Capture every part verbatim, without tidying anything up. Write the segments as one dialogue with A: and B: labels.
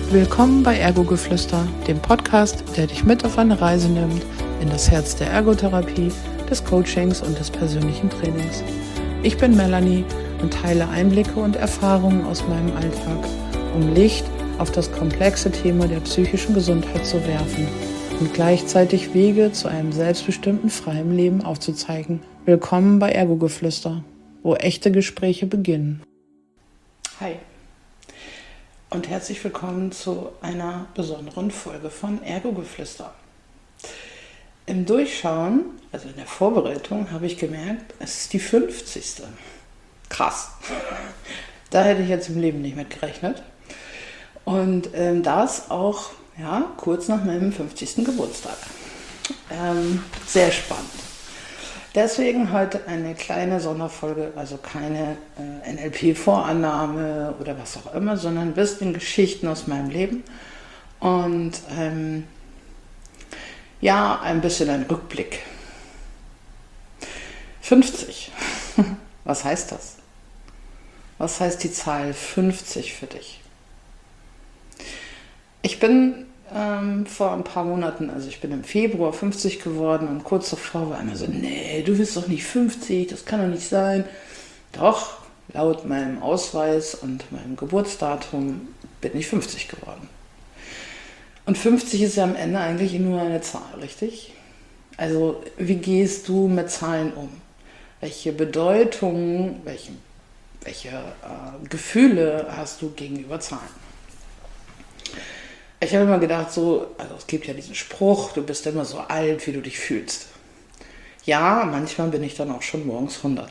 A: Willkommen bei Ergo-Geflüster, dem Podcast, der dich mit auf eine Reise nimmt in das Herz der Ergotherapie, des Coachings und des persönlichen Trainings. Ich bin Melanie und teile Einblicke und Erfahrungen aus meinem Alltag, um Licht auf das komplexe Thema der psychischen Gesundheit zu werfen und gleichzeitig Wege zu einem selbstbestimmten, freien Leben aufzuzeigen. Willkommen bei Ergo-Geflüster, wo echte Gespräche beginnen. Hi und herzlich willkommen zu einer besonderen Folge von Ergo-Geflüster. Im Durchschauen, also in der Vorbereitung, habe ich gemerkt, es ist die fünfzigste. Krass. Da hätte ich jetzt im Leben nicht mit gerechnet. Und ähm, das auch ja, kurz nach meinem fünfzigsten Geburtstag. Ähm, sehr spannend. Deswegen heute eine kleine Sonderfolge, also keine äh, N L P-Vorannahme oder was auch immer, sondern ein bisschen Geschichten aus meinem Leben und ähm, ja, ein bisschen ein Rückblick. fünfzig. Was heißt das? Was heißt die Zahl fünfzig für dich? Ich bin ähm, vor ein paar Monaten, also ich bin im Februar fünfzig geworden und kurz davor war einer so, nee, du bist doch nicht fünfzig, das kann doch nicht sein. Doch, laut meinem Ausweis und meinem Geburtsdatum bin ich fünfzig geworden. Und fünfzig ist ja am Ende eigentlich nur eine Zahl, richtig? Also wie gehst du mit Zahlen um? Welche Bedeutung, welche, welche äh, Gefühle hast du gegenüber Zahlen? Ich habe immer gedacht, so, also es gibt ja diesen Spruch, du bist immer so alt, wie du dich fühlst. Ja, manchmal bin ich dann auch schon morgens hundert.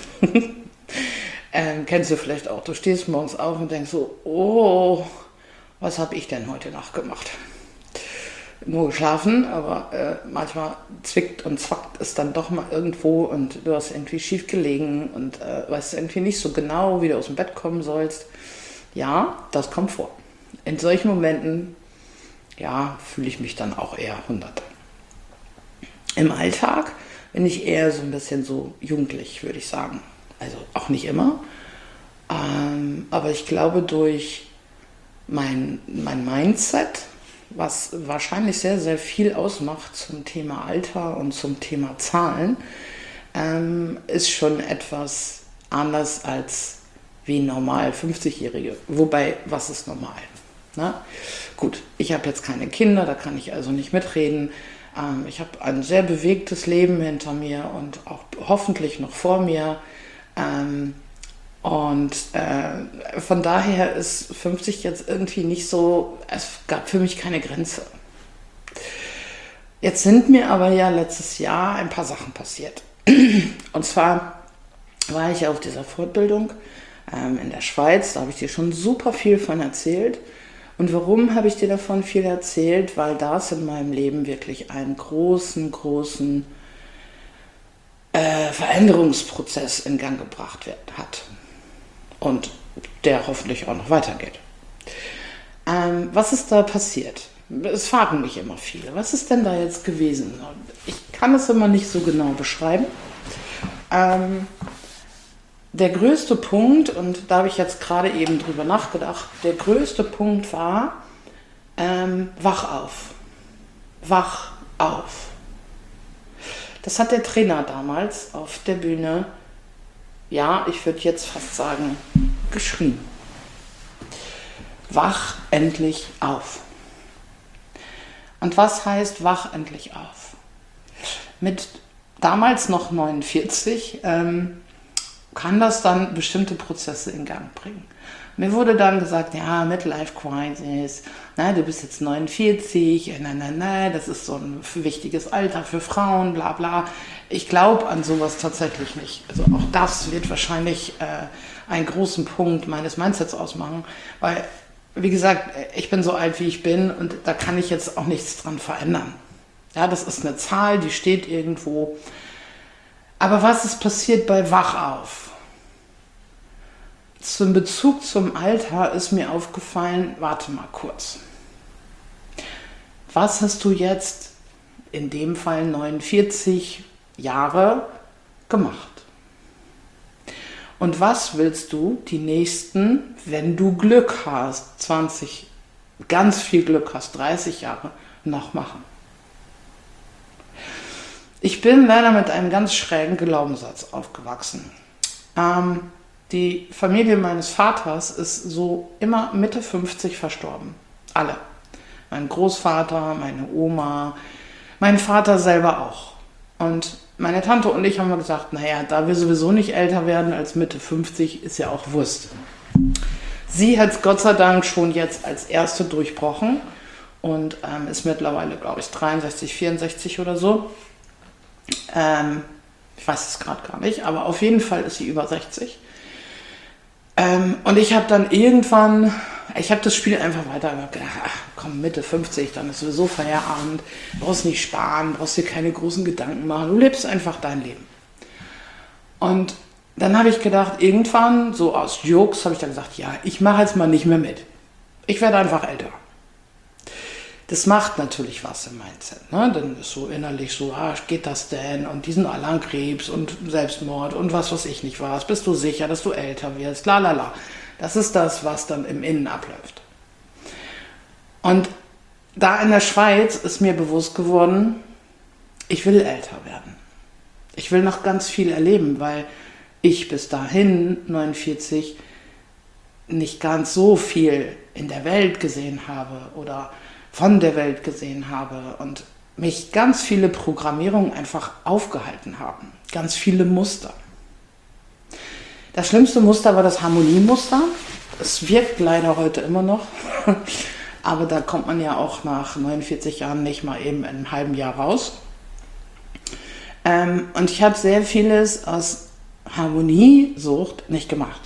A: ähm, kennst du vielleicht auch, du stehst morgens auf und denkst so, oh, was habe ich denn heute Nacht gemacht? Nur geschlafen, aber äh, manchmal zwickt und zwackt es dann doch mal irgendwo und du hast irgendwie schief gelegen und äh, weißt irgendwie nicht so genau, wie du aus dem Bett kommen sollst. Ja, das kommt vor. In solchen Momenten, ja, fühle ich mich dann auch eher hundert. Im Alltag bin ich eher so ein bisschen so jugendlich, würde ich sagen. Also auch nicht immer, ähm, aber ich glaube durch mein, mein Mindset, was wahrscheinlich sehr, sehr viel ausmacht zum Thema Alter und zum Thema Zahlen, ähm, ist schon etwas anders als wie normal fünfzigjährige. Wobei, was ist normal? Na? Gut, ich habe jetzt keine Kinder, da kann ich also nicht mitreden. Ähm, ich habe ein sehr bewegtes Leben hinter mir und auch hoffentlich noch vor mir. Ähm, und äh, von daher ist fünfzig jetzt irgendwie nicht so, es gab für mich keine Grenze. Jetzt sind mir aber ja letztes Jahr ein paar Sachen passiert. Und zwar war ich auf dieser Fortbildung ähm, in der Schweiz, da habe ich dir schon super viel von erzählt. Und warum habe ich dir davon viel erzählt? Weil das in meinem Leben wirklich einen großen, großen äh, Veränderungsprozess in Gang gebracht wird, hat. Und der hoffentlich auch noch weitergeht. Ähm, was ist da passiert? Es fragen mich immer viele. Was ist denn da jetzt gewesen? Ich kann es immer nicht so genau beschreiben. Ähm, Der größte Punkt, und da habe ich jetzt gerade eben drüber nachgedacht, der größte Punkt war, ähm, wach auf. Wach auf. Das hat der Trainer damals auf der Bühne, ja, ich würde jetzt fast sagen, geschrien. Wach endlich auf. Und was heißt wach endlich auf? Mit damals noch neunundvierzig, ähm, kann das dann bestimmte Prozesse in Gang bringen. Mir wurde dann gesagt, ja, Midlife Crisis, na, du bist jetzt neunundvierzig, nein, nein, nein, das ist so ein wichtiges Alter für Frauen, bla bla. Ich glaube an sowas tatsächlich nicht. Also auch das wird wahrscheinlich äh, einen großen Punkt meines Mindsets ausmachen, weil, wie gesagt, ich bin so alt, wie ich bin und da kann ich jetzt auch nichts dran verändern. Ja, das ist eine Zahl, die steht irgendwo. Aber was ist passiert bei Wach auf? Zum Bezug zum Alter ist mir aufgefallen, warte mal kurz. Was hast du jetzt, in dem Fall neunundvierzig Jahre, gemacht? Und was willst du die nächsten, wenn du Glück hast, zwanzig ganz viel Glück hast, dreißig Jahre noch machen. Ich bin leider mit einem ganz schrägen Glaubenssatz aufgewachsen. Ähm, die Familie meines Vaters ist so immer Mitte fünfzig verstorben. Alle. Mein Großvater, meine Oma, mein Vater selber auch. Und meine Tante und ich haben gesagt, naja, da wir sowieso nicht älter werden als Mitte fünfzig, ist ja auch Wurst. Sie hat es Gott sei Dank schon jetzt als erste durchbrochen und ähm, ist mittlerweile, glaube ich, dreiundsechzig, vierundsechzig oder so. Ähm, ich weiß es gerade gar nicht, aber auf jeden Fall ist sie über sechzig. Ähm, und ich habe dann irgendwann, ich habe das Spiel einfach weiter gedacht, ach komm, Mitte fünfzig, dann ist sowieso Feierabend, brauchst nicht sparen, brauchst dir keine großen Gedanken machen, du lebst einfach dein Leben. Und dann habe ich gedacht, irgendwann, so aus Jokes, habe ich dann gesagt, ja, ich mache jetzt mal nicht mehr mit. Ich werde einfach älter. Das macht natürlich was im Mindset, ne? Dann ist so innerlich so, ah, geht das denn? Und diesen alle an Krebs und Selbstmord und was weiß ich nicht was. Bist du sicher, dass du älter wirst? La la la. Das ist das, was dann im Innen abläuft. Und da in der Schweiz ist mir bewusst geworden, ich will älter werden. Ich will noch ganz viel erleben, weil ich bis dahin, neunundvierzig, nicht ganz so viel in der Welt gesehen habe oder von der Welt gesehen habe und mich ganz viele Programmierungen einfach aufgehalten haben. Ganz viele Muster. Das schlimmste Muster war das Harmoniemuster. Es wirkt leider heute immer noch, aber da kommt man ja auch nach neunundvierzig Jahren nicht mal eben in einem halben Jahr raus. Ähm, und ich habe sehr vieles aus Harmoniesucht nicht gemacht.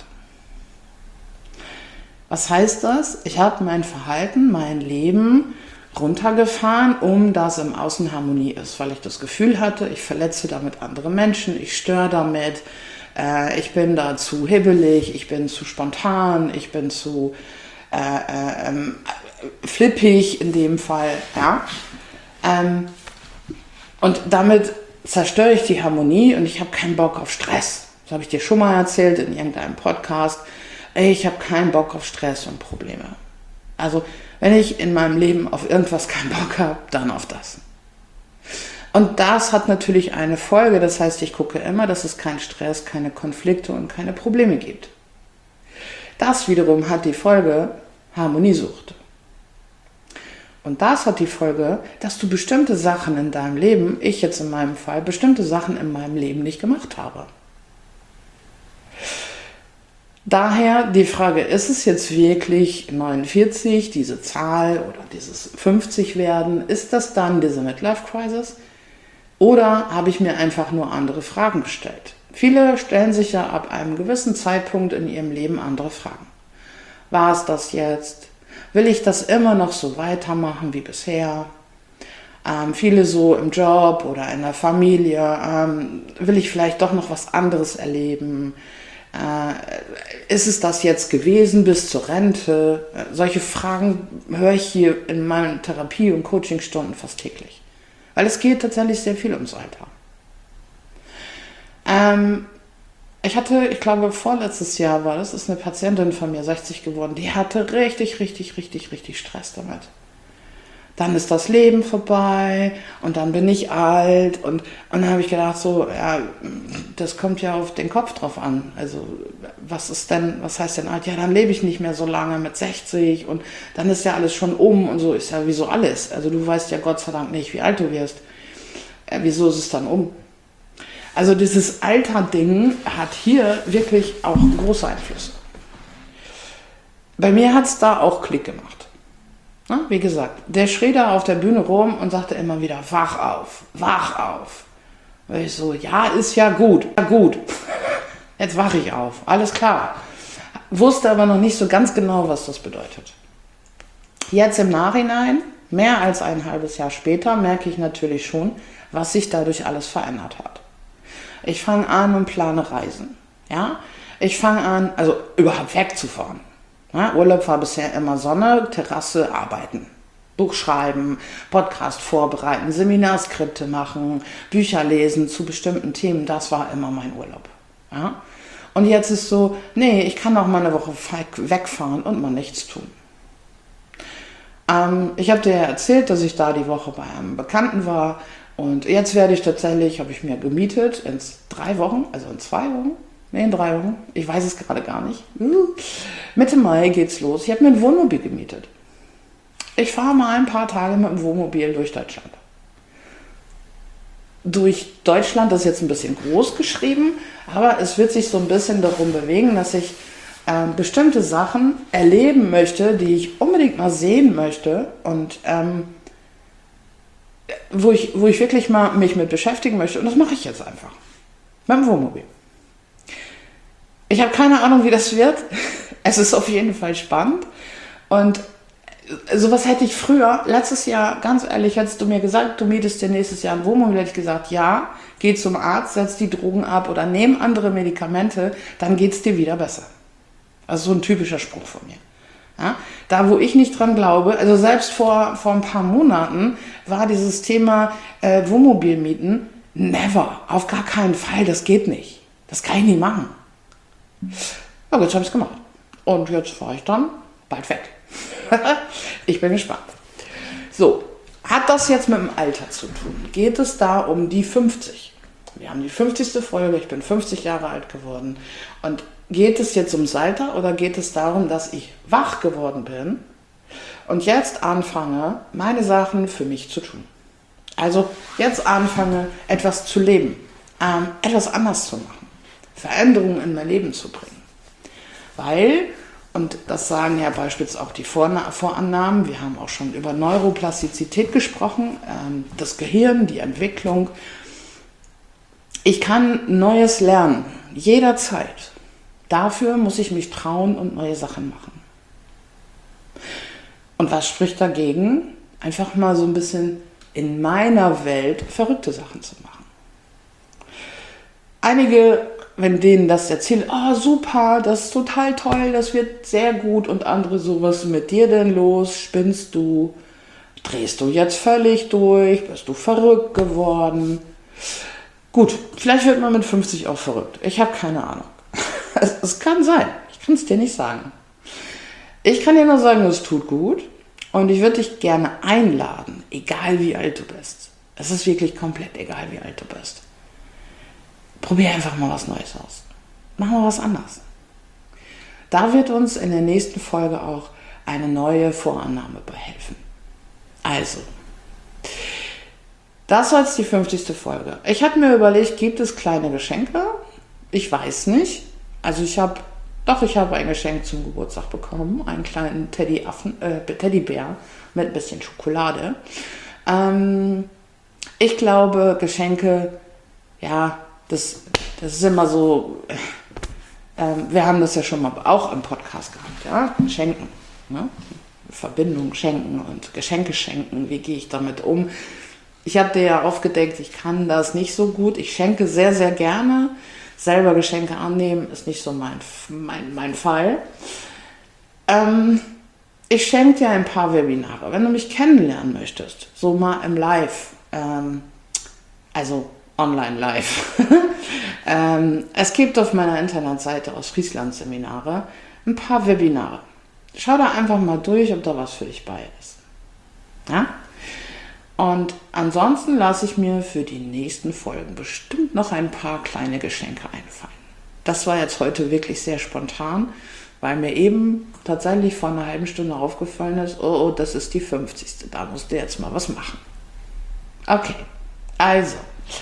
A: Was heißt das? Ich habe mein Verhalten, mein Leben runtergefahren, um dass im Außen Harmonie ist, weil ich das Gefühl hatte, ich verletze damit andere Menschen, ich störe damit, äh, ich bin da zu hibbelig, ich bin zu spontan, ich bin zu äh, äh, ähm, flippig in dem Fall. Ja? Ähm, und damit zerstöre ich die Harmonie und ich habe keinen Bock auf Stress. Das habe ich dir schon mal erzählt in irgendeinem Podcast. Ich habe keinen Bock auf Stress und Probleme. Also wenn ich in meinem Leben auf irgendwas keinen Bock habe, dann auf das. Und das hat natürlich eine Folge, das heißt, ich gucke immer, dass es keinen Stress, keine Konflikte und keine Probleme gibt. Das wiederum hat die Folge Harmoniesucht. Und das hat die Folge, dass du bestimmte Sachen in deinem Leben, ich jetzt in meinem Fall, bestimmte Sachen in meinem Leben nicht gemacht habe. Daher die Frage, ist es jetzt wirklich neunundvierzig, diese Zahl oder dieses fünfzig werden, ist das dann diese Midlife-Crisis? Oder habe ich mir einfach nur andere Fragen gestellt? Viele stellen sich ja ab einem gewissen Zeitpunkt in ihrem Leben andere Fragen. War es das jetzt? Will ich das immer noch so weitermachen wie bisher? Ähm, viele so im Job oder in der Familie, ähm, will ich vielleicht doch noch was anderes erleben? Äh, ist es das jetzt gewesen bis zur Rente? Äh, solche Fragen höre ich hier in meinen Therapie- und Coachingstunden fast täglich. Weil es geht tatsächlich sehr viel ums Alter. Ähm, ich hatte, ich glaube vorletztes Jahr war das, ist eine Patientin von mir, sechzig geworden, die hatte richtig, richtig, richtig, richtig Stress damit. Dann ist das Leben vorbei und dann bin ich alt und, und dann habe ich gedacht so, ja, das kommt ja auf den Kopf drauf an. Also was ist denn, was heißt denn alt? Ja, dann lebe ich nicht mehr so lange mit sechzig und dann ist ja alles schon um und so ist ja wie so alles. Also du weißt ja Gott sei Dank nicht, wie alt du wirst. Äh, wieso ist es dann um? Also dieses Alter-Ding hat hier wirklich auch große Einflüsse. Bei mir hat es da auch Klick gemacht. Wie gesagt, der schrie da auf der Bühne rum und sagte immer wieder, wach auf, wach auf. Und ich so, ja, ist ja gut, ja gut, jetzt wache ich auf, alles klar. Wusste aber noch nicht so ganz genau, was das bedeutet. Jetzt im Nachhinein, mehr als ein halbes Jahr später, merke ich natürlich schon, was sich dadurch alles verändert hat. Ich fange an und plane Reisen. Ja? Ich fange an, also überhaupt wegzufahren. Ja, Urlaub war bisher immer Sonne, Terrasse, arbeiten. Buch schreiben, Podcast vorbereiten, Seminarskripte machen, Bücher lesen zu bestimmten Themen, das war immer mein Urlaub. Ja? Und jetzt ist so, nee, ich kann auch mal eine Woche wegfahren und mal nichts tun. Ähm, ich habe dir ja erzählt, dass ich da die Woche bei einem Bekannten war. Und jetzt werde ich tatsächlich, habe ich mir gemietet, in drei Wochen, also in zwei Wochen, nee, in drei Wochen, ich weiß es gerade gar nicht. Mitte Mai geht's los. Ich habe mir ein Wohnmobil gemietet. Ich fahre mal ein paar Tage mit dem Wohnmobil durch Deutschland. Durch Deutschland, das ist jetzt ein bisschen groß geschrieben, aber es wird sich so ein bisschen darum bewegen, dass ich äh, bestimmte Sachen erleben möchte, die ich unbedingt mal sehen möchte und ähm, wo, ich, wo ich wirklich mal mich mit beschäftigen möchte. Und das mache ich jetzt einfach. Mit dem Wohnmobil. Ich habe keine Ahnung, wie das wird. Es ist auf jeden Fall spannend. Und sowas hätte ich früher, letztes Jahr, ganz ehrlich, hättest du mir gesagt, du mietest dir nächstes Jahr ein Wohnmobil, hätte ich gesagt, ja, geh zum Arzt, setz die Drogen ab oder nehm andere Medikamente, dann geht es dir wieder besser. Also so ein typischer Spruch von mir. Ja, da, wo ich nicht dran glaube, also selbst vor, vor ein paar Monaten war dieses Thema äh, Wohnmobilmieten, never, auf gar keinen Fall, das geht nicht. Das kann ich nicht machen. Aber jetzt habe ich es gemacht. Und jetzt fahre ich dann bald weg. Ich bin gespannt. So, hat das jetzt mit dem Alter zu tun? Geht es da um die fünfzig? Wir haben die fünfzigste Folge, ich bin fünfzig Jahre alt geworden. Und geht es jetzt ums Alter oder geht es darum, dass ich wach geworden bin und jetzt anfange, meine Sachen für mich zu tun? Also jetzt anfange, etwas zu leben, ähm, etwas anders zu machen, Veränderungen in mein Leben zu bringen. Weil, und das sagen ja beispielsweise auch die Vorannahmen, wir haben auch schon über Neuroplastizität gesprochen, ähm, das Gehirn, die Entwicklung. Ich kann Neues lernen, jederzeit. Dafür muss ich mich trauen und neue Sachen machen. Und was spricht dagegen? Einfach mal so ein bisschen in meiner Welt verrückte Sachen zu machen. Einige, wenn denen das erzählen, oh super, das ist total toll, das wird sehr gut, und andere so, was ist mit dir denn los? Spinnst du? Drehst du jetzt völlig durch? Bist du verrückt geworden? Gut, vielleicht wird man mit fünfzig auch verrückt. Ich habe keine Ahnung. Es, es kann sein. Ich kann es dir nicht sagen. Ich kann dir nur sagen, es tut gut. Und ich würde dich gerne einladen, egal wie alt du bist. Es ist wirklich komplett egal, wie alt du bist. Probier einfach mal was Neues aus. Mach mal was anderes. Da wird uns in der nächsten Folge auch eine neue Vorannahme behelfen. Also, das war jetzt die fünfzigste Folge. Ich habe mir überlegt, gibt es kleine Geschenke? Ich weiß nicht. Also ich habe, doch, ich habe ein Geschenk zum Geburtstag bekommen. Einen kleinen Teddyaffen, äh, Teddybär mit ein bisschen Schokolade. Ähm, ich glaube, Geschenke, ja, das, das ist immer so, äh, wir haben das ja schon mal auch im Podcast gehabt, ja, Schenken, ne? Verbindung schenken und Geschenke schenken, wie gehe ich damit um? Ich habe dir ja aufgedeckt, ich kann das nicht so gut, ich schenke sehr, sehr gerne, selber Geschenke annehmen ist nicht so mein, mein, mein Fall. Ähm, ich schenke dir ein paar Webinare, wenn du mich kennenlernen möchtest, so mal im Live, ähm, also online live. ähm, es gibt auf meiner Internetseite aus Friesland Seminare ein paar Webinare. Schau da einfach mal durch, ob da was für dich bei ist. Ja? Und ansonsten lasse ich mir für die nächsten Folgen bestimmt noch ein paar kleine Geschenke einfallen. Das war jetzt heute wirklich sehr spontan, weil mir eben tatsächlich vor einer halben Stunde aufgefallen ist, oh, oh, das ist die fünfzigste. Da musst du jetzt mal was machen. Okay, also.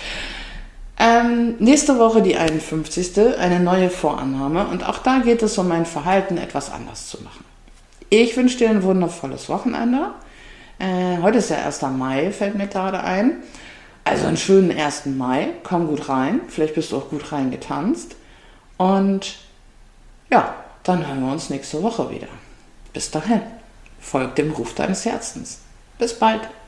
A: Ähm, nächste Woche die einundfünfzigste, eine neue Vorannahme. Und auch da geht es um mein Verhalten, etwas anders zu machen. Ich wünsche dir ein wundervolles Wochenende. Äh, heute ist der erste Mai, fällt mir gerade ein. Also einen schönen ersten Mai. Komm gut rein. Vielleicht bist du auch gut reingetanzt. Und ja, dann hören wir uns nächste Woche wieder. Bis dahin. Folg dem Ruf deines Herzens. Bis bald.